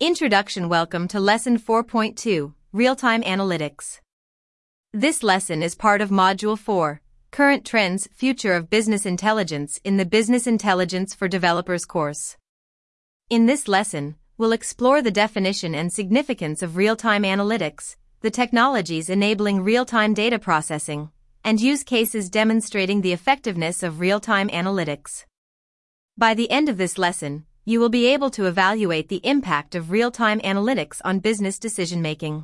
Introduction. Welcome to Lesson 4.2, Real-Time Analytics. This lesson is part of Module 4, Current Trends, Future of Business Intelligence in the Business Intelligence for Developers course. In this lesson, we'll explore the definition and significance of real-time analytics, the technologies enabling real-time data processing, and use cases demonstrating the effectiveness of real-time analytics. By the end of this lesson, you will be able to evaluate the impact of real-time analytics on business decision-making.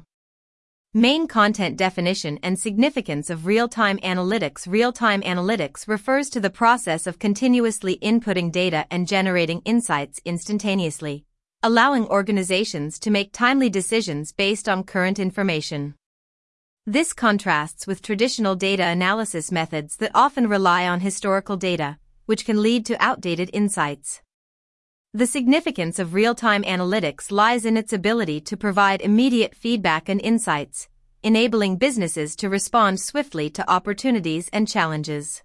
Main content definition and significance of real-time analytics. Real-time analytics refers to the process of continuously inputting data and generating insights instantaneously, allowing organizations to make timely decisions based on current information. This contrasts with traditional data analysis methods that often rely on historical data, which can lead to outdated insights. The significance of real-time analytics lies in its ability to provide immediate feedback and insights, enabling businesses to respond swiftly to opportunities and challenges.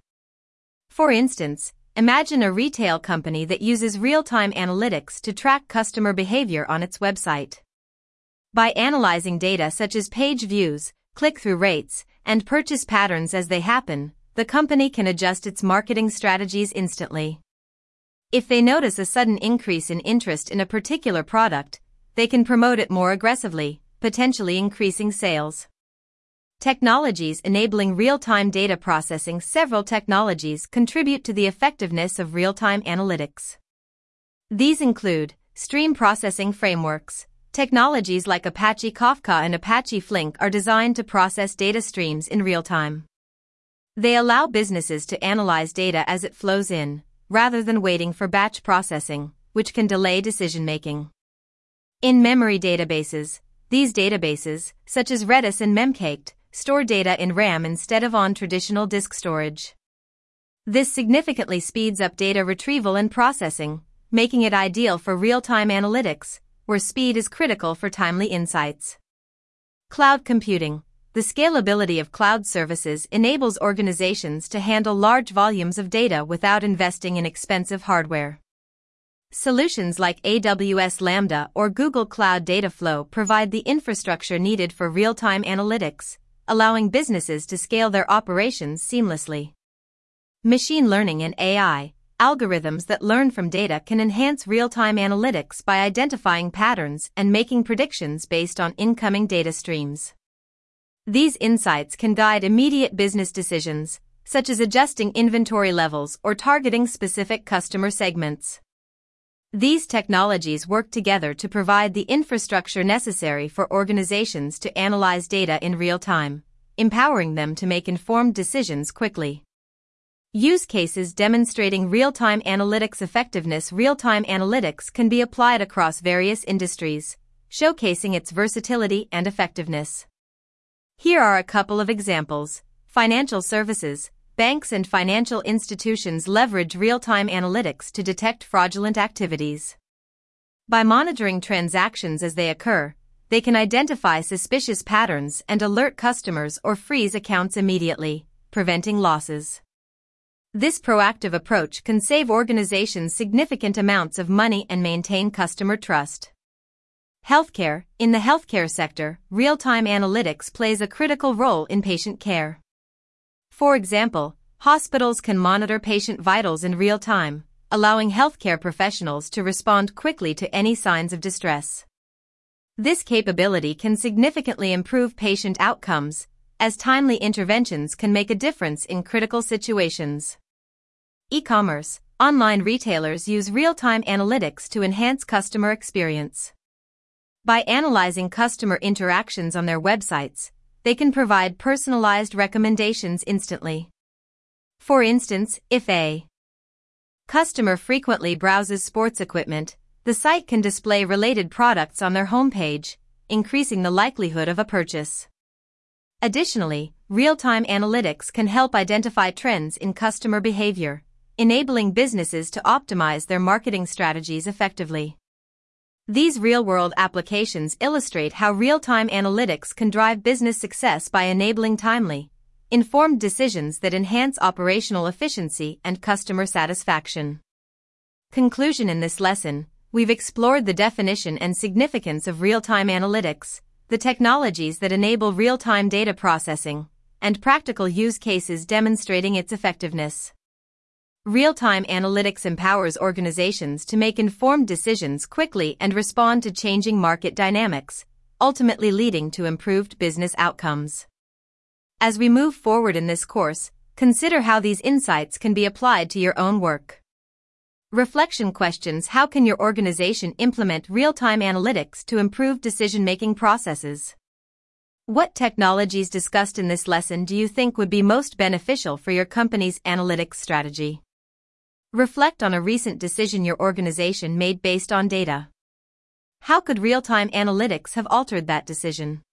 For instance, imagine a retail company that uses real-time analytics to track customer behavior on its website. By analyzing data such as page views, click-through rates, and purchase patterns as they happen, the company can adjust its marketing strategies instantly. If they notice a sudden increase in interest in a particular product, they can promote it more aggressively, potentially increasing sales. Technologies enabling real-time data processing. Several technologies contribute to the effectiveness of real-time analytics. These include stream processing frameworks. Technologies like Apache Kafka and Apache Flink are designed to process data streams in real time. They allow businesses to analyze data as it flows in, rather than waiting for batch processing, which can delay decision-making. In-memory databases. These databases, such as Redis and Memcached, store data in RAM instead of on traditional disk storage. This significantly speeds up data retrieval and processing, making it ideal for real-time analytics, where speed is critical for timely insights. Cloud computing. The scalability of cloud services enables organizations to handle large volumes of data without investing in expensive hardware. Solutions like AWS Lambda or Google Cloud Dataflow provide the infrastructure needed for real-time analytics, allowing businesses to scale their operations seamlessly. Machine learning and AI. Algorithms that learn from data can enhance real-time analytics by identifying patterns and making predictions based on incoming data streams. These insights can guide immediate business decisions, such as adjusting inventory levels or targeting specific customer segments. These technologies work together to provide the infrastructure necessary for organizations to analyze data in real time, empowering them to make informed decisions quickly. Use cases demonstrating real-time analytics effectiveness. Real-time analytics can be applied across various industries, showcasing its versatility and effectiveness. Here are a couple of examples. Financial services. Banks and financial institutions leverage real-time analytics to detect fraudulent activities. By monitoring transactions as they occur, they can identify suspicious patterns and alert customers or freeze accounts immediately, preventing losses. This proactive approach can save organizations significant amounts of money and maintain customer trust. Healthcare. In the healthcare sector, real-time analytics plays a critical role in patient care. For example, hospitals can monitor patient vitals in real time, allowing healthcare professionals to respond quickly to any signs of distress. This capability can significantly improve patient outcomes, as timely interventions can make a difference in critical situations. E-commerce. Online retailers use real-time analytics to enhance customer experience. By analyzing customer interactions on their websites, they can provide personalized recommendations instantly. For instance, if a customer frequently browses sports equipment, the site can display related products on their homepage, increasing the likelihood of a purchase. Additionally, real-time analytics can help identify trends in customer behavior, enabling businesses to optimize their marketing strategies effectively. These real-world applications illustrate how real-time analytics can drive business success by enabling timely, informed decisions that enhance operational efficiency and customer satisfaction. Conclusion. In this lesson, we've explored the definition and significance of real-time analytics, the technologies that enable real-time data processing, and practical use cases demonstrating its effectiveness. Real-time analytics empowers organizations to make informed decisions quickly and respond to changing market dynamics, ultimately leading to improved business outcomes. As we move forward in this course, consider how these insights can be applied to your own work. Reflection questions: how can your organization implement real-time analytics to improve decision-making processes? What technologies discussed in this lesson do you think would be most beneficial for your company's analytics strategy? Reflect on a recent decision your organization made based on data. How could real-time analytics have altered that decision?